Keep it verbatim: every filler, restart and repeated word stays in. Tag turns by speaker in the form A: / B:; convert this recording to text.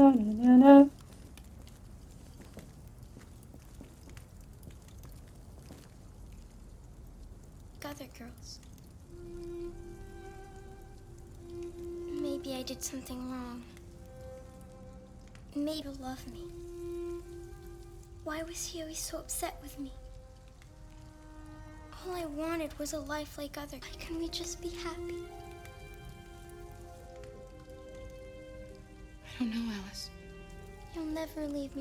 A: Other girls. Maybe I did something wrong. Maybe he'll love me. Why was he always so upset with me? All I wanted was a life like others. Why couldn't we just be happy?
B: I don't know, Alice.
A: You'll never leave me.